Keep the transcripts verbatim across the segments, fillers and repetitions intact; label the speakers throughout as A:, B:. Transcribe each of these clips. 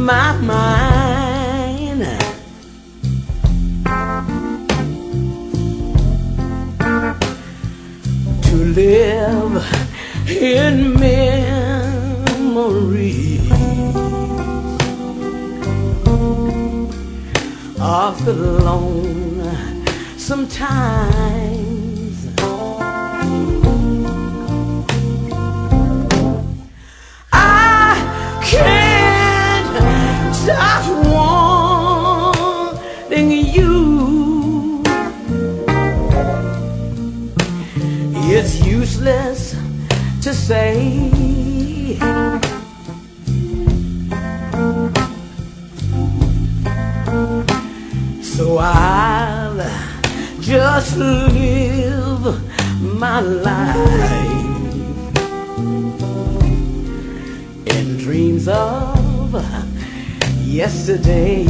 A: my mind. To live in memory of the lonesome times. I can't stop wanting you. It's useless to say, so I'll just live my life in dreams of yesterday.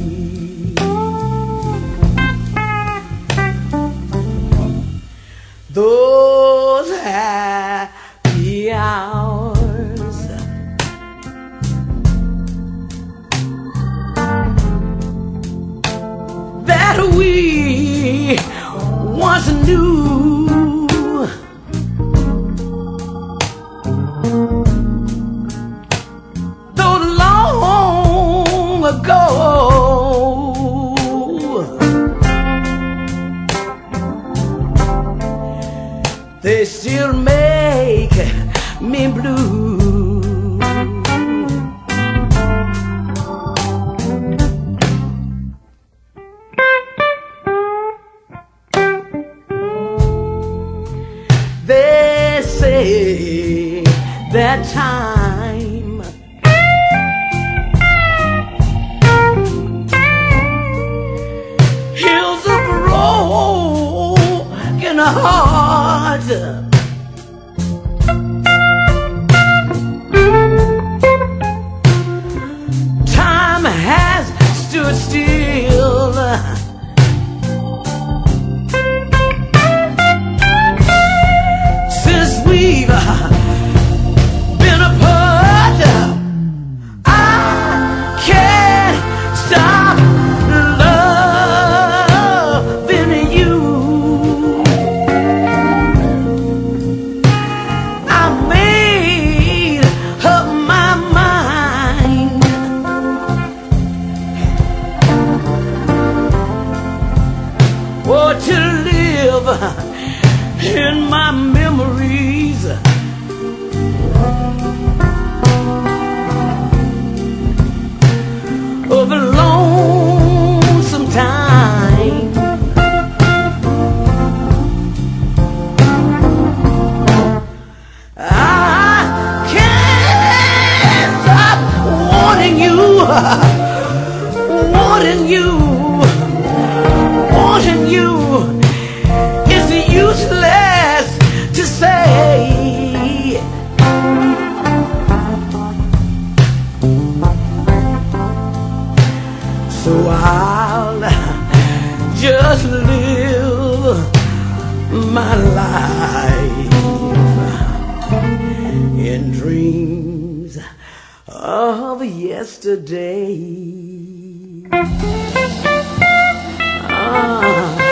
A: Those happy hours that we once knew, though long ago, they still make me blue. They say that time heals a broken heart. Time has stood still since we've been apart. I can't stop loving you. I made up my mind. Oh, to live in my memories of a lonesome time. I can't stop wanting you, wanting you, wanting you. It's useless to say, so I'll just live my life in dreams of yesterday. Ah.